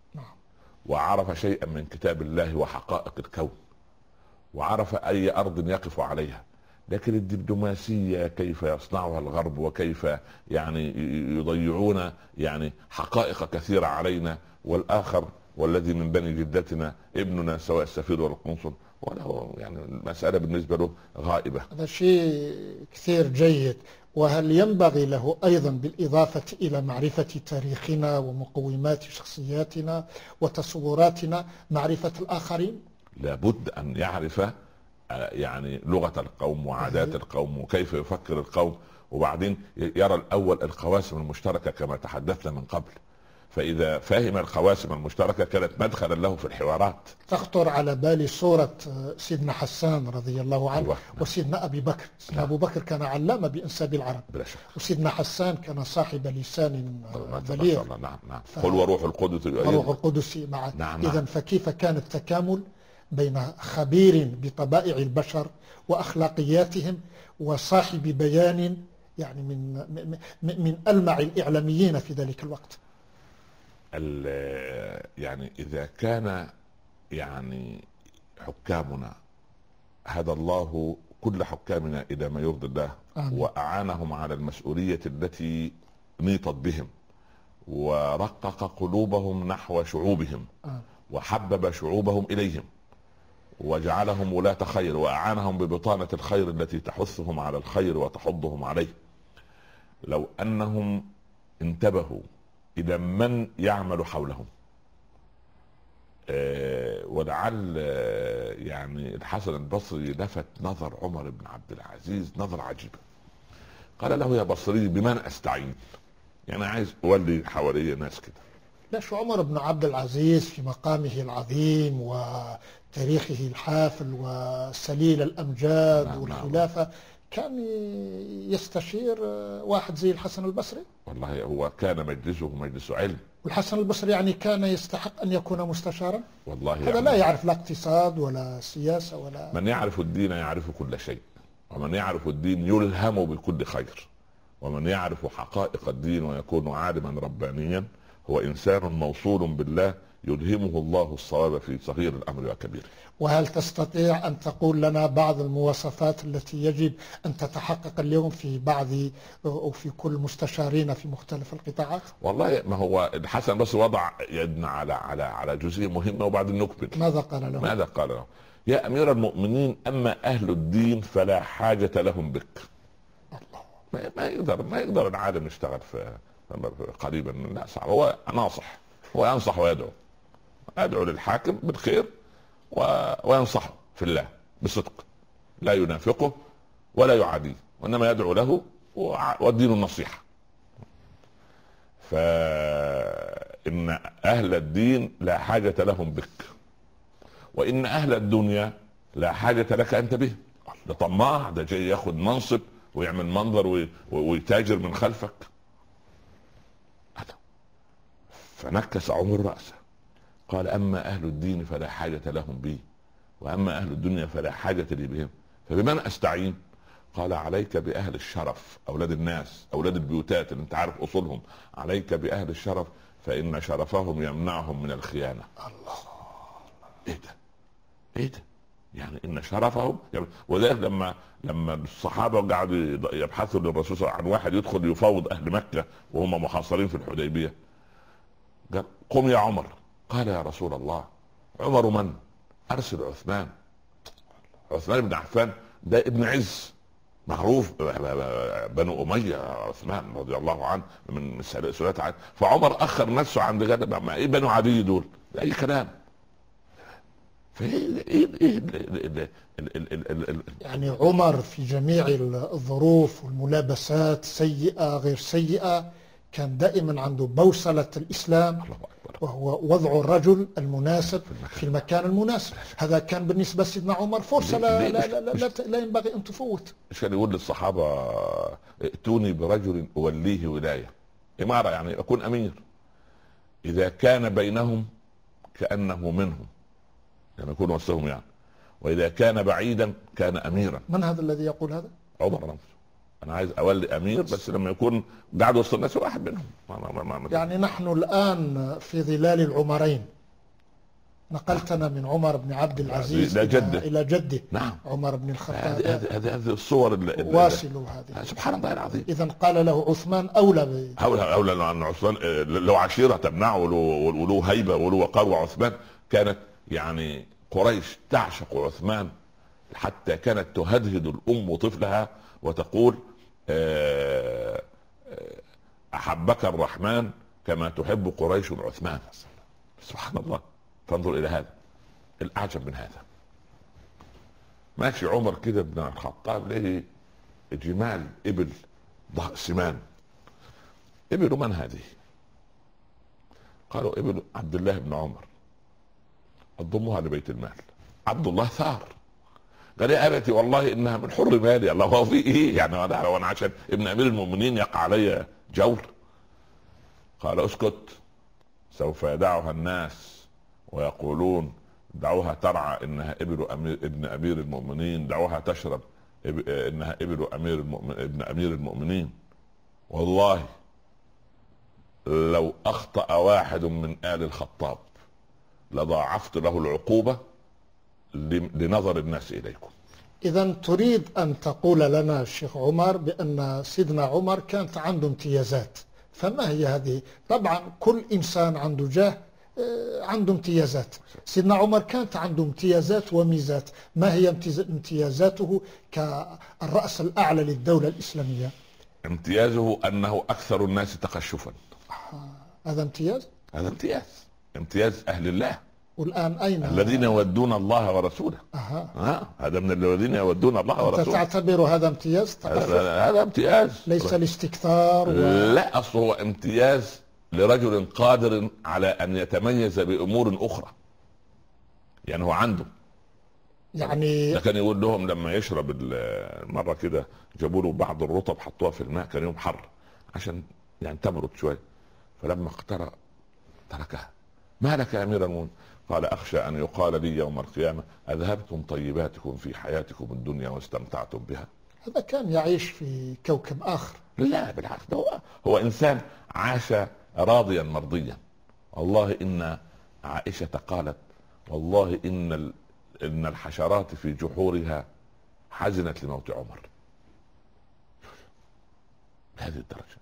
وعرف شيئا من كتاب الله وحقائق الكون وعرف أي أرض يقف عليها. لكن الدبلوماسية كيف يصنعها الغرب وكيف يعني يضيعون يعني حقائق كثيرة علينا، والآخر والذي من بني جدتنا ابننا سواء السفير ولا القنصل ولا يعني المسألة بالنسبة له غائبة. هذا شيء كثير جيد. وهل ينبغي له أيضا بالإضافة إلى معرفة تاريخنا ومقومات شخصياتنا وتصوراتنا معرفة الآخرين؟ لابد أن يعرف يعني لغة القوم وعادات القوم وكيف يفكر القوم، وبعدين يرى الأول القواسم المشتركة كما تحدثنا من قبل. فإذا فهم القواسم المشتركة كانت مدخلا له في الحوارات. تخطر على بالي صورة سيدنا حسان رضي الله عنه وسيدنا أبي بكر. سيدنا أبو بكر كان علامة بأنساب العرب، وسيدنا حسان كان صاحب لسان بليغ. نعم. قل وروح القدس وروح القدس معه. إذن فكيف كان التكامل بين خبير بطبائع البشر وأخلاقياتهم وصاحب بيان يعني من ألمع الإعلاميين في ذلك الوقت. يعني إذا كان يعني حكامنا هدى الله كل حكامنا الى ما يرضي الله، واعانهم على المسؤوليه التي نيطت بهم، ورقق قلوبهم نحو شعوبهم، وحبب شعوبهم اليهم، وجعلهم ولاة خير، واعانهم ببطانة الخير التي تحثهم على الخير وتحضهم عليه. لو انهم انتبهوا الى من يعمل حولهم، ولعل يعني الحسن البصري لفت نظر عمر بن عبد العزيز نظر عجيبة. قال له: يا بصري بمن استعين؟ يعني عايز اولي حوالي ناس كده. لا، شو عمر بن عبد العزيز في مقامه العظيم وتاريخه الحافل وسليل الأمجاد والخلافة كان يستشير واحد زي الحسن البصري؟ والله هو كان مجلسه مجلس علم. والحسن البصري يعني كان يستحق أن يكون مستشارا؟ والله هذا يعني لا يعرف لا اقتصاد ولا سياسة ولا. من يعرف الدين يعرف كل شيء، ومن يعرف الدين يلهم بكل خير، ومن يعرف حقائق الدين ويكون عالما ربانيا هو إنسان موصول بالله يلهمه الله الصواب في صغير الأمر وكبيره. وهل تستطيع أن تقول لنا بعض المواصفات التي يجب أن تتحقق اليوم في بعض أو في كل مستشارين في مختلف القطاعات؟ والله ما هو الحسن بس وضع يدنا على جزئية مهمة وبعدين نكمل. ماذا قال له؟ ماذا قال له؟ يا أمير المؤمنين، أما أهل الدين فلا حاجة لهم بك. الله. ما يقدر العالم يشتغل في قريبا من الناس. هو ناصح، هو ينصح ويدعو، يدعو للحاكم بالخير وينصحه في الله بصدق، لا ينافقه ولا يعاديه، وانما يدعو له والدين النصيحه. فان اهل الدين لا حاجه لهم بك، وان اهل الدنيا لا حاجه لك انت به. ده طماع، ده جاي ياخد منصب ويعمل منظر ويتاجر من خلفك. فنكس عمر رأسه قال: أما أهل الدين فلا حاجة لهم بي، وأما أهل الدنيا فلا حاجة لي بهم، فبمن أستعين؟ قال: عليك بأهل الشرف، أولاد الناس، أولاد البيوتات اللي أنت عارف أصولهم. عليك بأهل الشرف فإن شرفهم يمنعهم من الخيانة. الله، إيه ده؟ يعني إن شرفهم وذلك لما الصحابة قعدوا يبحثوا للرسول صلى الله عليه وسلم عن واحد يدخل يفاوض أهل مكة وهم محاصرين في الحديبية، قال: قم يا عمر. قال: يا رسول الله، عمر من؟ ارسل عثمان. عثمان بن عفان ده ابن عز معروف، بنو اميه عثمان رضي الله عنه من سلاله عاد. فعمر اخر نفسه عند غدا، ما ايه بنو عدي دول؟ اي كلام. يعني عمر في جميع الظروف والملابسات سيئه غير سيئه كان دائما عنده بوصلة الإسلام، وهو وضع الرجل المناسب في المكان المناسب. هذا كان بالنسبة لسيدنا عمر فرصة لا ينبغي أن تفوت. مش كان يقول للصحابة: ائتوني برجل أوليه ولاية، إمارة يعني أكون أمير، إذا كان بينهم كأنه منهم، يعني يكون وسطهم يعني، وإذا كان بعيدا كان أميرا. من هذا الذي يقول هذا؟ عمر نفسه. انا عايز اولي امير بس لما يكون قاعد وسط الناس واحد منهم. يعني نحن الان في ظلال العمرين، نقلتنا من عمر بن عبد العزيز الى جده. نعم. عمر بن الخطاب. هذه الصور واصلوا هذه. سبحان الله العظيم. اذا قال له عثمان اولى لان عثمان له عشيره تمنعه وله هيبه وله وقار. وعثمان كانت يعني قريش تعشق عثمان حتى كانت تهدهد الام طفلها وتقول: أحبك الرحمن كما تحب قريش عثمان. سبحان الله. فانظر إلى هذا الأعجب من هذا. ماشي عمر كده بن الخطاب له جمال إبل سمان. إبل من هذه؟ قالوا: إبل عبد الله بن عمر، أضمها لبيت المال. عبد الله ثار. قال: يا أبتي والله إنها من حر مالي. الله، هو في إيه يعني؟ وأنا عشان ابن أمير المؤمنين يقع علي جور؟ قال: اسكت، سوف يدعها الناس ويقولون دعوها ترعى إنها ابن أمير المؤمنين، دعوها تشرب إنها ابن أمير المؤمنين. والله لو أخطأ واحد من آل الخطاب لضاعفت له العقوبة لنظر الناس إليكم. إذا تريد أن تقول لنا الشيخ عمر بأن سيدنا عمر كانت عنده امتيازات، فما هي هذه؟ طبعا كل إنسان عنده جاه عنده امتيازات، سيدنا عمر كانت عنده امتيازات وميزات، ما هي امتيازاته كالرأس الأعلى للدولة الإسلامية؟ امتيازه أنه أكثر الناس تقشفا. هذا امتياز؟ هذا امتياز أهل الله. والآن أين الذين يودون الله ورسوله. هذا من الذين يودون الله ورسوله. أنت تعتبر هذا امتياز؟ هذا امتياز ليس الاستكثار لا، أصله هو امتياز لرجل قادر على أن يتميز بأمور أخرى. يعني هو عنده، يعني ده كان يقول لهم لما يشرب مرة كده جابوا له بعض الرطب حطوها في الماء، كان يوم حر عشان يعني تبرد شوية، فلما اقترأ تركها. ما لك يا أمير المؤمنين؟ قال أخشى أن يقال لي يوم القيامة أذهبتم طيباتكم في حياتكم الدنيا واستمتعتم بها. هذا كان يعيش في كوكب آخر. لا بالعكس، هو إنسان عاش راضيا مرضيا. والله إن عائشة قالت والله إن الحشرات في جحورها حزنت لموت عمر. بهذه الدرجة.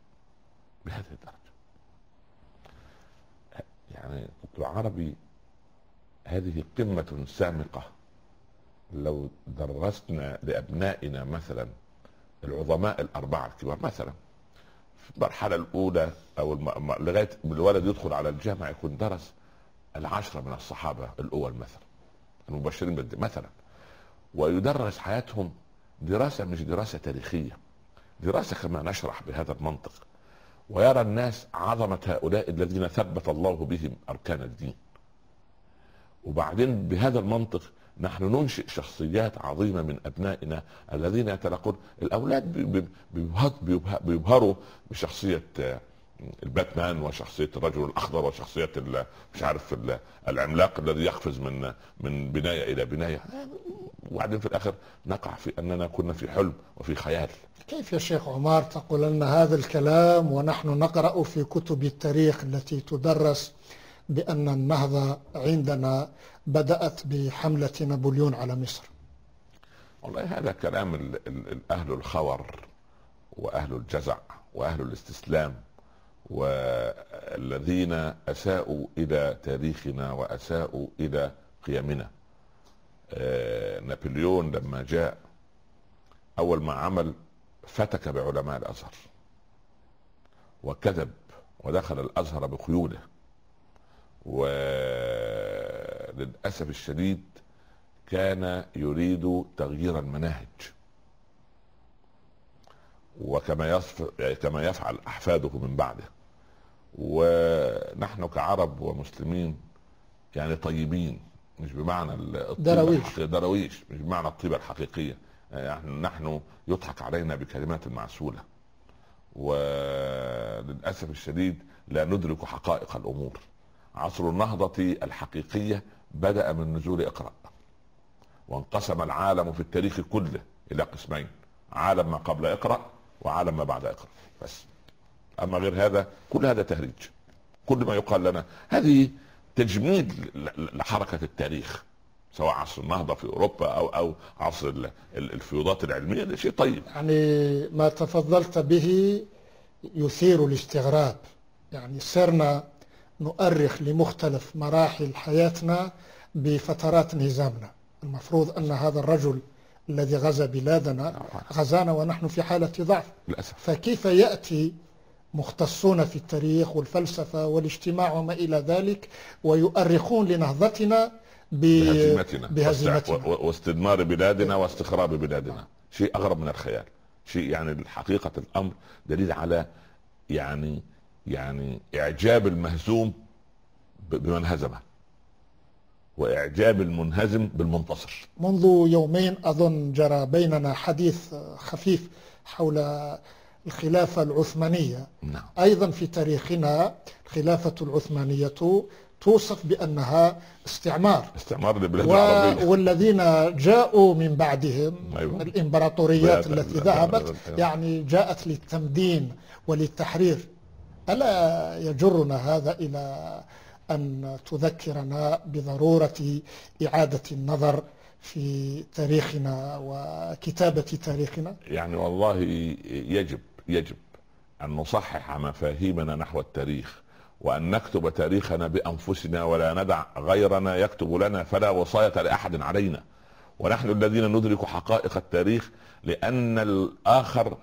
يعني العربي هذه قمة سامقة. لو درسنا لأبنائنا مثلا العظماء الأربعة الكبار مثلا في المرحلة الأولى أو لغاية الولد يدخل على الجامعة يكون درس 10 من الصحابة الأول مثلا المبشرين بالجنة مثلا، ويدرس حياتهم دراسة مش دراسة تاريخية، دراسة كما نشرح بهذا المنطق، ويرى الناس عظمة هؤلاء الذين ثبت الله بهم أركان الدين. وبعدين بهذا المنطق نحن ننشئ شخصيات عظيمة من أبنائنا الذين يتلقون. الأولاد بيبهروا بشخصية الباتمان وشخصية الرجل الأخضر وشخصية مش عارف العملاق الذي يقفز من بناية إلى بناية، وبعدين في الآخر نقع في أننا كنا في حلم وفي خيال. كيف يا شيخ عمر تقول لنا هذا الكلام ونحن نقرأ في كتب التاريخ التي تدرس بأن النهضة عندنا بدأت بحملة نابليون على مصر؟ والله هذا كلام أهل الخور وأهل الجزع وأهل الاستسلام والذين أساءوا إلى تاريخنا وأساءوا إلى قيمنا. نابليون لما جاء أول ما عمل فتك بعلماء الأزهر وكذب ودخل الأزهر بقيوده، وللأسف الشديد كان يريد تغيير المناهج، وكما يفعل أحفاده من بعده. ونحن كعرب ومسلمين يعني طيبين، مش بمعنى درويش، مش بمعنى الطيبة الحقيقية. يعني نحن يضحك علينا بكلمات معسولة، وللأسف الشديد لا ندرك حقائق الأمور. عصر النهضة الحقيقية بدأ من نزول اقرأ، وانقسم العالم في التاريخ كله إلى قسمين: عالم ما قبل اقرأ وعالم ما بعد اقرأ بس. أما غير هذا كل هذا تهريج. كل ما يقال لنا هذه تجميد لحركة التاريخ، سواء عصر النهضة في أوروبا أو عصر الفيوضات العلمية، ده شيء طيب. يعني ما تفضلت به يثير الاستغراب. يعني صرنا نؤرخ لمختلف مراحل حياتنا بفترات نظامنا. المفروض أن هذا الرجل الذي غزا بلادنا غزانا ونحن في حالة ضعف للأسف. فكيف يأتي مختصون في التاريخ والفلسفة والاجتماع وما إلى ذلك ويؤرخون لنهضتنا بهزيمتنا واستدمار بلادنا واستخراب بلادنا؟ شيء أغرب من الخيال. شيء يعني حقيقة الأمر دليل على يعني إعجاب المهزوم بمن هزمه وإعجاب المنهزم بالمنتصر. منذ يومين أظن جرى بيننا حديث خفيف حول الخلافة العثمانية. نعم. أيضا في تاريخنا الخلافة العثمانية توصف بأنها استعمار للبلاد العربية، والذين جاءوا من بعدهم أيوة. الإمبراطوريات التي ذهبت يعني جاءت للتمدين وللتحرير. ألا يجرنا هذا إلى أن تذكرنا بضرورة إعادة النظر في تاريخنا وكتابة تاريخنا؟ يعني والله يجب أن نصحح مفاهيمنا نحو التاريخ، وأن نكتب تاريخنا بأنفسنا ولا ندع غيرنا يكتب لنا، فلا وصاية لأحد علينا، ونحن الذين ندرك حقائق التاريخ. لأن الآخر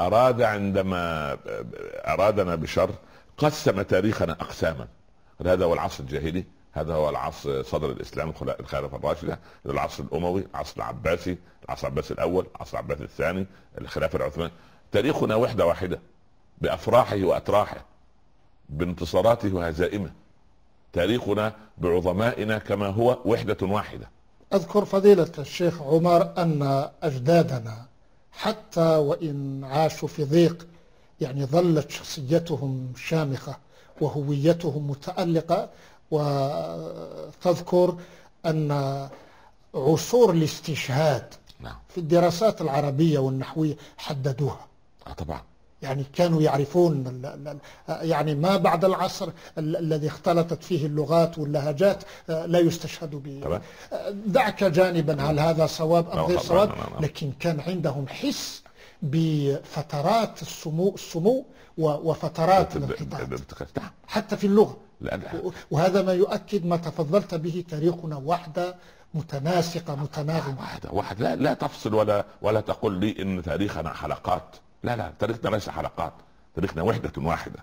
عندما أرادنا بشر قسم تاريخنا أقساما. هذا هو العصر الجاهلي، هذا هو العصر صدر الإسلام الخلافة الراشدة، العصر الأموي، العصر العباسي، العصر العباسي الأول، العصر العباسي الثاني، الخلافة العثمانية. تاريخنا وحدة واحدة بأفراحه وأتراحه، بانتصاراته وهزائمه. تاريخنا بعظمائنا كما هو وحدة واحدة. أذكر فضيلة الشيخ عمر أن أجدادنا حتى وإن عاشوا في ضيق يعني ظلت شخصيتهم شامخة وهويتهم متألقة. وتذكر أن عصور الاستشهاد في الدراسات العربية والنحوية حددوها. طبعا يعني كانوا يعرفون يعني ما بعد العصر الذي اختلطت فيه اللغات واللهجات لا يستشهد به. دعك جانبا هل هذا صواب أم غير صواب، لكن كان عندهم حس بفترات السمو وفترات الانقطاع حتى في اللغة. وهذا ما يؤكد ما تفضلت به، تاريخنا وحدة متناسقة متناغمة. واحد لا تفصل ولا تقول لي ان تاريخنا حلقات. لا، تاريخنا ليس حلقات، تاريخنا وحدة واحدة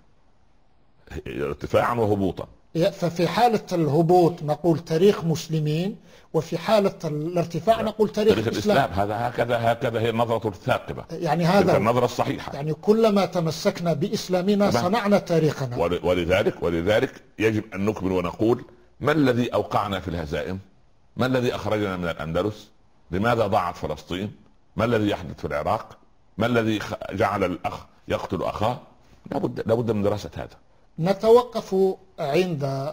ارتفاعا وهبوطا. ففي حالة الهبوط نقول تاريخ مسلمين، وفي حالة الارتفاع نقول تاريخ الإسلام. هذا هكذا هي النظرة الثاقبة، يعني هذا النظرة الصحيحة. يعني كلما تمسكنا بإسلامنا صنعنا تاريخنا. ولذلك يجب أن نكمل ونقول: ما الذي أوقعنا في الهزائم؟ ما الذي أخرجنا من الأندلس؟ لماذا ضاعت فلسطين؟ ما الذي يحدث في العراق؟ ما الذي جعل الأخ يقتل أخاه؟ لابد من دراسة هذا. نتوقف عند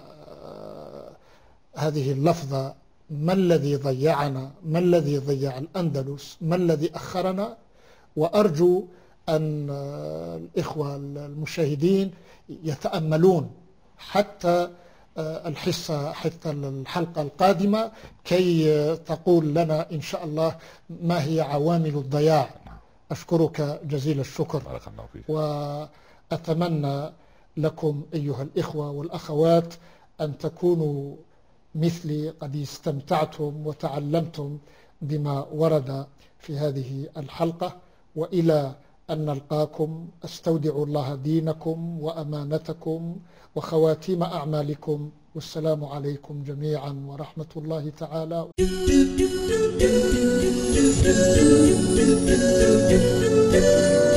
هذه اللفظة: ما الذي ضيعنا؟ ما الذي ضيع الأندلس؟ ما الذي أخرنا؟ وأرجو أن الإخوة المشاهدين يتأملون حتى حتى الحلقة القادمة كي تقول لنا إن شاء الله ما هي عوامل الضياع. أشكرك جزيل الشكر، بارك الله فيك. وأتمنى لكم أيها الإخوة والأخوات أن تكونوا مثلي قد استمتعتم وتعلمتم بما ورد في هذه الحلقة. وإلى أن نلقاكم أستودع الله دينكم وأمانتكم وخواتيم أعمالكم، والسلام عليكم جميعا ورحمة الله تعالى.